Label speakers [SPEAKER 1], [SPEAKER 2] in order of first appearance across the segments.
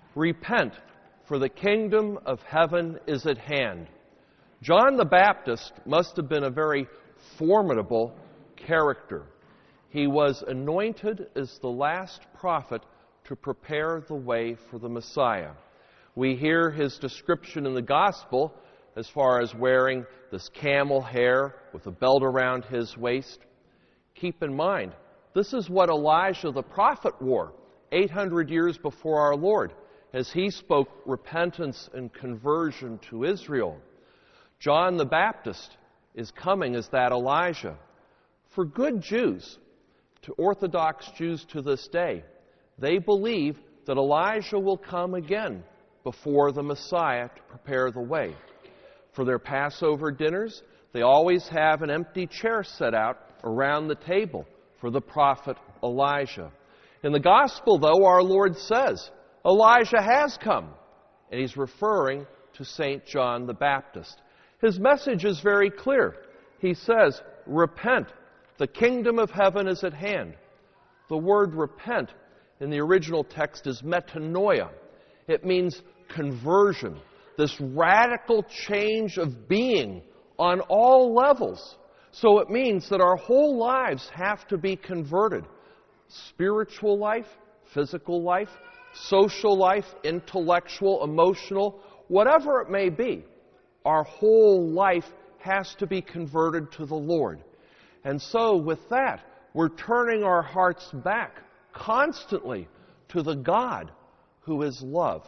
[SPEAKER 1] Repent, for the kingdom of heaven is at hand. John the Baptist must have been a very formidable character. He was anointed as the last prophet to prepare the way for the Messiah. We hear his description in the gospel as far as wearing this camel hair with a belt around his waist. Keep in mind, this is what Elijah the prophet wore 800 years before our Lord, as he spoke repentance and conversion to Israel. John the Baptist is coming as that Elijah. For good Jews, to Orthodox Jews to this day, they believe that Elijah will come again before the Messiah to prepare the way. For their Passover dinners, they always have an empty chair set out around the table for the prophet Elijah. In the gospel, though, our Lord says, Elijah has come, and he's referring to St. John the Baptist. His message is very clear. He says, repent, the kingdom of heaven is at hand. The word repent in the original text is metanoia. It means conversion, this radical change of being on all levels. So it means that our whole lives have to be converted. Spiritual life, physical life, social life, intellectual, emotional, whatever it may be, our whole life has to be converted to the Lord. And so with that, we're turning our hearts back constantly to the God who is love,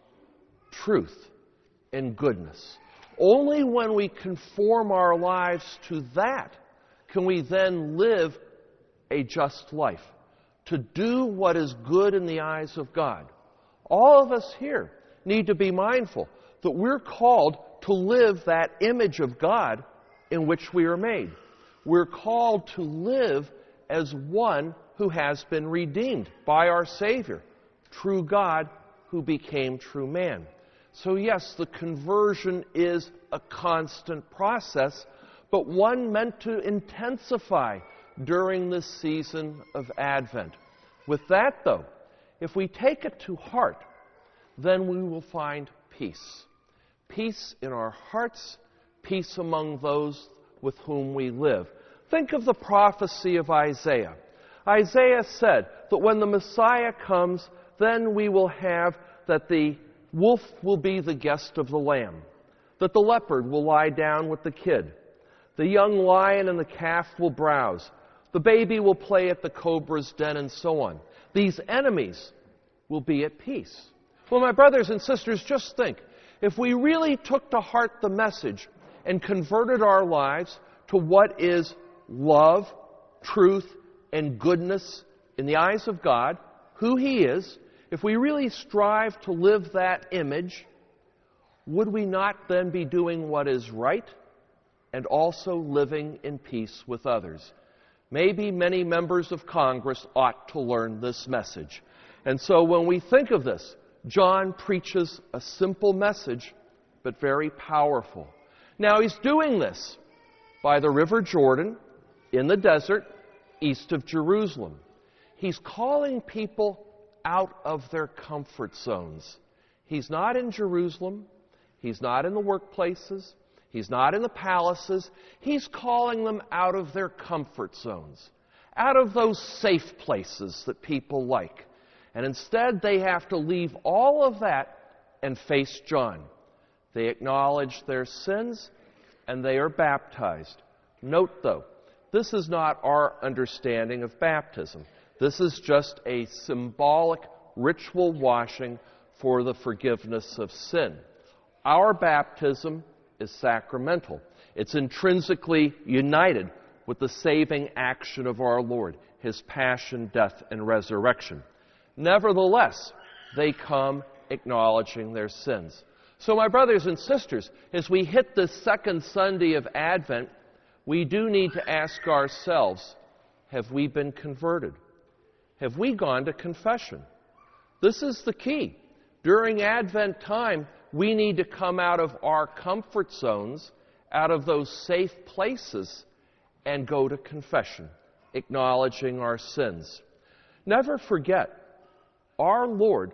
[SPEAKER 1] truth, and goodness. Only when we conform our lives to that can we then live a just life, to do what is good in the eyes of God. All of us here need to be mindful that we're called to live that image of God in which we are made. We're called to live as one who has been redeemed by our Savior, true God who became true man. So yes, the conversion is a constant process, but one meant to intensify during this season of Advent. With that, though, if we take it to heart, then we will find peace. Peace in our hearts, peace among those with whom we live. Think of the prophecy of Isaiah. Isaiah said that when the Messiah comes, then we will have that the wolf will be the guest of the lamb, that the leopard will lie down with the kid, the young lion and the calf will browse, the baby will play at the cobra's den, and so on. These enemies will be at peace. Well, my brothers and sisters, just think, if we really took to heart the message and converted our lives to what is love, truth, and goodness in the eyes of God, who He is, if we really strive to live that image, would we not then be doing what is right and also living in peace with others? Maybe many members of Congress ought to learn this message. And so when we think of this, John preaches a simple message, but very powerful. Now, he's doing this by the River Jordan, in the desert, east of Jerusalem. He's calling people out of their comfort zones. He's not in Jerusalem. He's not in the workplaces. He's not in the palaces. He's calling them out of their comfort zones, out of those safe places that people like. And instead, they have to leave all of that and face John. They acknowledge their sins, and they are baptized. Note, though, this is not our understanding of baptism. This is just a symbolic ritual washing for the forgiveness of sin. Our baptism is sacramental. It's intrinsically united with the saving action of our Lord, His passion, death, and resurrection. Nevertheless, they come acknowledging their sins. So, my brothers and sisters, as we hit this second Sunday of Advent, we do need to ask ourselves, have we been converted? Have we gone to confession? This is the key. During Advent time, we need to come out of our comfort zones, out of those safe places, and go to confession, acknowledging our sins. Never forget, our Lord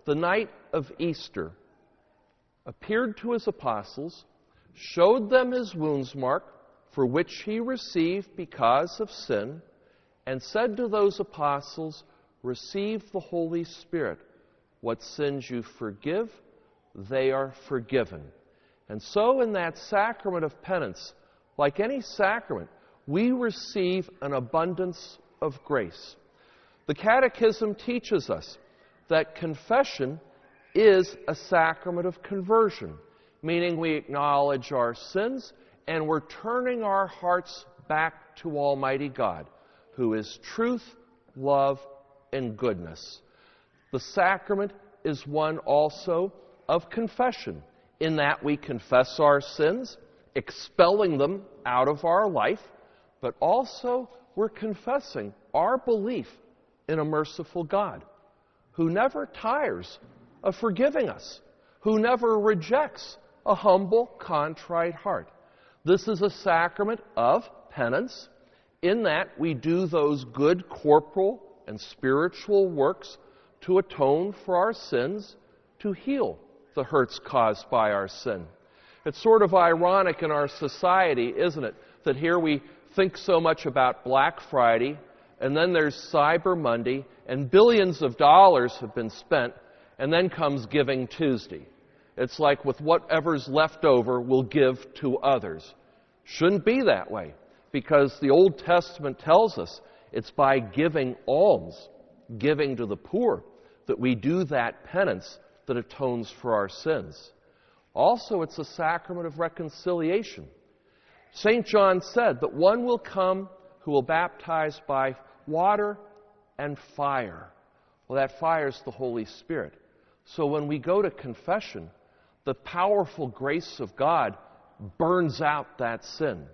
[SPEAKER 1] the night of Easter, appeared to his apostles, showed them his wounds mark, for which he received because of sin, and said to those apostles, "Receive the Holy Spirit. What sins you forgive, they are forgiven." And so in that sacrament of penance, like any sacrament, we receive an abundance of grace. The Catechism teaches us that confession is a sacrament of conversion, meaning we acknowledge our sins and we're turning our hearts back to Almighty God, who is truth, love, and goodness. The sacrament is one also of confession, in that we confess our sins, expelling them out of our life, but also we're confessing our belief in a merciful God who never tires of forgiving us, who never rejects a humble, contrite heart. This is a sacrament of penance, in that we do those good corporal and spiritual works to atone for our sins, to heal the hurts caused by our sin. It's sort of ironic in our society, isn't it, that here we think so much about Black Friday, and then there's Cyber Monday, and billions of dollars have been spent, and then comes Giving Tuesday. It's like with whatever's left over, we'll give to others. Shouldn't be that way, because the Old Testament tells us it's by giving alms, giving to the poor, that we do that penance that atones for our sins. Also, it's a sacrament of reconciliation. St. John said that one will come who will baptize by water and fire. Well, that fire is the Holy Spirit. So when we go to confession, the powerful grace of God burns out that sin,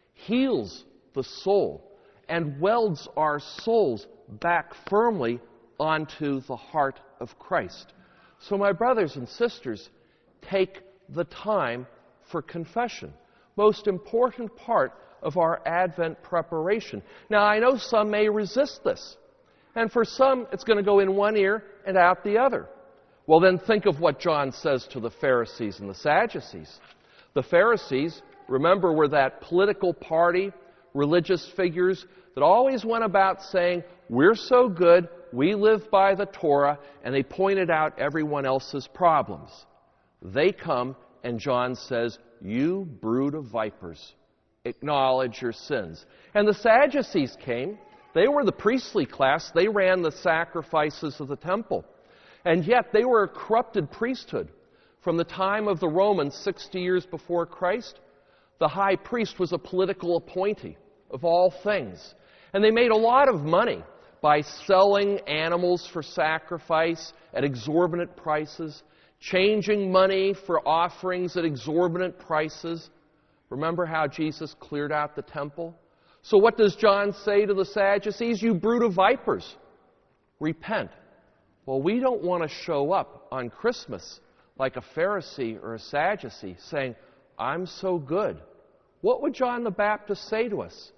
[SPEAKER 1] heals the soul, and welds our souls back firmly onto the heart of Christ. So my brothers and sisters, take the time for confession. Most important part of our Advent preparation. Now, I know some may resist this. And for some, it's going to go in one ear and out the other. Well, then think of what John says to the Pharisees and the Sadducees. The Pharisees, remember, were that political party, religious figures that always went about saying, "We're so good, we live by the Torah," and they pointed out everyone else's problems. They come, and John says, "You brood of vipers, acknowledge your sins." And the Sadducees came. They were the priestly class. They ran the sacrifices of the temple. And yet they were a corrupted priesthood. From the time of the Romans, 60 years before Christ, the high priest was a political appointee of all things. And they made a lot of money by selling animals for sacrifice at exorbitant prices, changing money for offerings at exorbitant prices. Remember how Jesus cleared out the temple? So what does John say to the Sadducees? "You brood of vipers, repent." Well, we don't want to show up on Christmas like a Pharisee or a Sadducee saying, "I'm so good." What would John the Baptist say to us?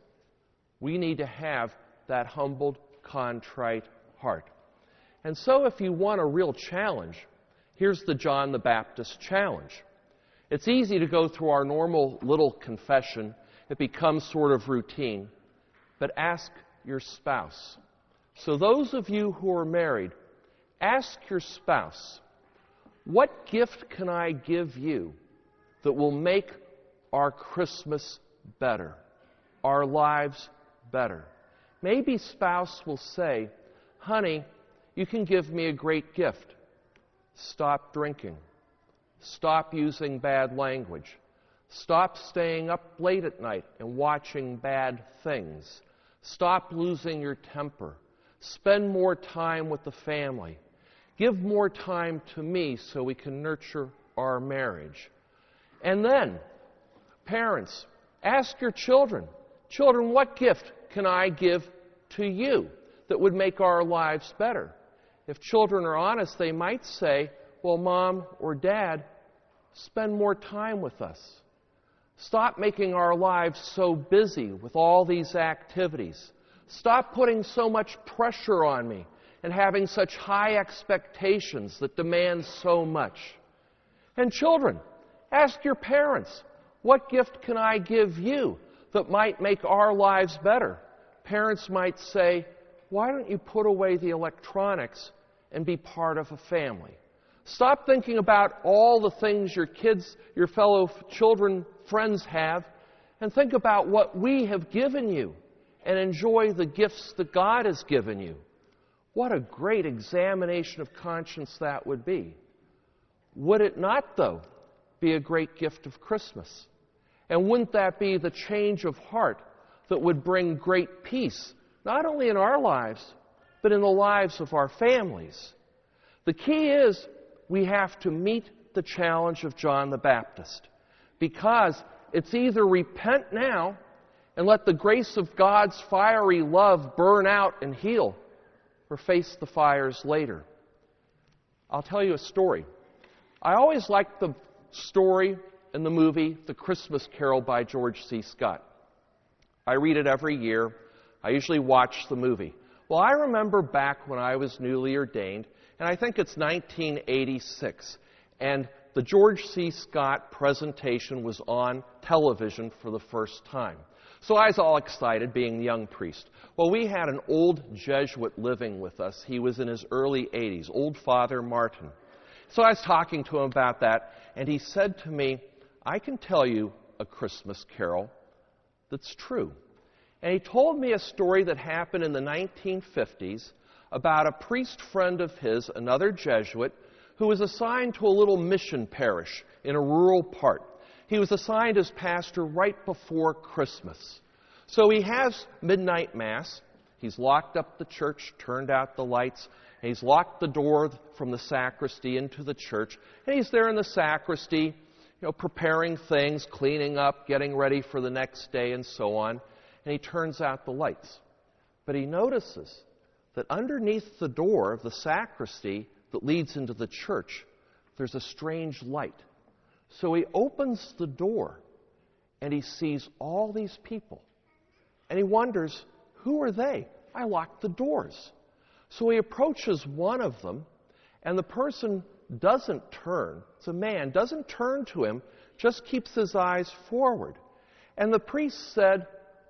[SPEAKER 1] We need to have that humbled, contrite heart. And so if you want a real challenge, here's the John the Baptist challenge. It's easy to go through our normal little confession. It becomes sort of routine. But ask your spouse. So those of you who are married, ask your spouse, "What gift can I give you that will make our Christmas better, our lives better?" Maybe spouse will say, "Honey, you can give me a great gift. Stop drinking. Stop using bad language. Stop staying up late at night and watching bad things. Stop losing your temper. Spend more time with the family. Give more time to me so we can nurture our marriage." And then, parents, ask your children, "Children, what gift can I give to you that would make our lives better?" If children are honest, they might say, "Well, Mom or Dad, spend more time with us. Stop making our lives so busy with all these activities. Stop putting so much pressure on me. and having such high expectations that demand so much. And children, ask your parents, what gift can I give you that might make our lives better? Parents might say, why don't you put away the electronics and be part of a family? Stop thinking about all the things your kids, your fellow children, friends have, and think about what we have given you and enjoy the gifts that God has given you. What a great examination of conscience that would be. Would it not, though, be a great gift of Christmas? And wouldn't that be the change of heart that would bring great peace, not only in our lives, but in the lives of our families? The key is we have to meet the challenge of John the Baptist, because it's either repent now and let the grace of God's fiery love burn out and heal, or face the fires later. I'll tell you a story. I always liked the story in the movie The Christmas Carol by George C. Scott. I read it every year. I usually watch the movie. Well, I remember back when I was newly ordained, and I think it's 1986, and the George C. Scott presentation was on television for the first time. So I was all excited, being the young priest. Well, we had an old Jesuit living with us. He was in his early 80s, old Father Martin. So I was talking to him about that, and he said to me, I can tell you a Christmas carol that's true. And he told me a story that happened in the 1950s about a priest friend of his, another Jesuit, who was assigned to a little mission parish in a rural part. He was assigned as pastor right before Christmas. So he has midnight mass. He's locked up the church, turned out the lights, and he's locked the door from the sacristy into the church. And he's there in the sacristy, preparing things, cleaning up, getting ready for the next day, and so on. And he turns out the lights. But he notices that underneath the door of the sacristy that leads into the church, there's a strange light. So he opens the door, and he sees all these people. And he wonders, who are they? I locked the doors. So he approaches one of them, and the person doesn't turn. It's a man, doesn't turn to him, just keeps his eyes forward. And the priest said,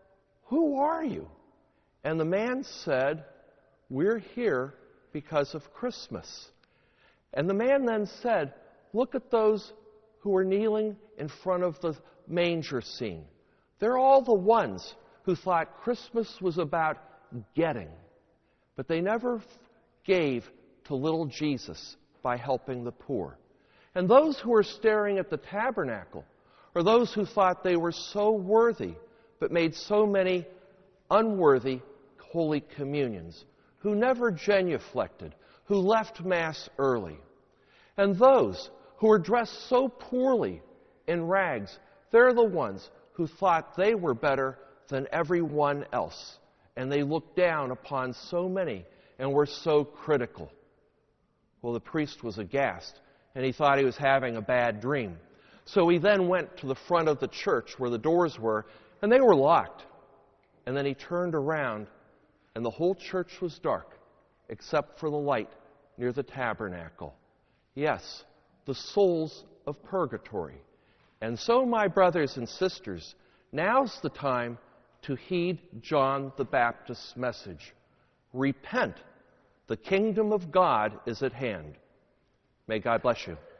[SPEAKER 1] who are you? And the man said, we're here because of Christmas. And the man then said, look at those who are kneeling in front of the manger scene. They're all the ones who thought Christmas was about getting, but they never gave to little Jesus by helping the poor. And those who are staring at the tabernacle are those who thought they were so worthy, but made so many unworthy Holy Communions, who never genuflected, who left Mass early. And those who are dressed so poorly in rags, they're the ones who thought they were better than everyone else. And they looked down upon so many and were so critical. Well, the priest was aghast, and he thought he was having a bad dream. So he then went to the front of the church where the doors were, and they were locked. And then he turned around, and the whole church was dark, except for the light near the tabernacle. Yes, the souls of purgatory. And so, my brothers and sisters, now's the time to heed John the Baptist's message. Repent. The kingdom of God is at hand. May God bless you.